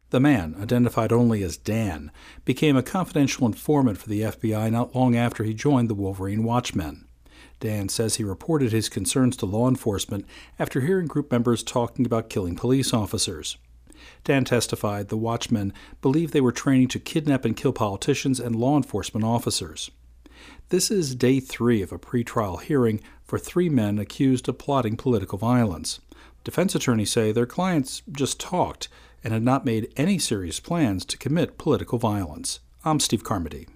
The man, identified only as Dan, became a confidential informant for the FBI not long after he joined the Wolverine Watchmen. Dan says he reported his concerns to law enforcement after hearing group members talking about killing police officers. Dan testified the Watchmen believed they were training to kidnap and kill politicians and law enforcement officers. This is day 3 of a pretrial hearing for 3 men accused of plotting political violence. Defense attorneys say their clients just talked and had not made any serious plans to commit political violence. I'm Steve Carmody.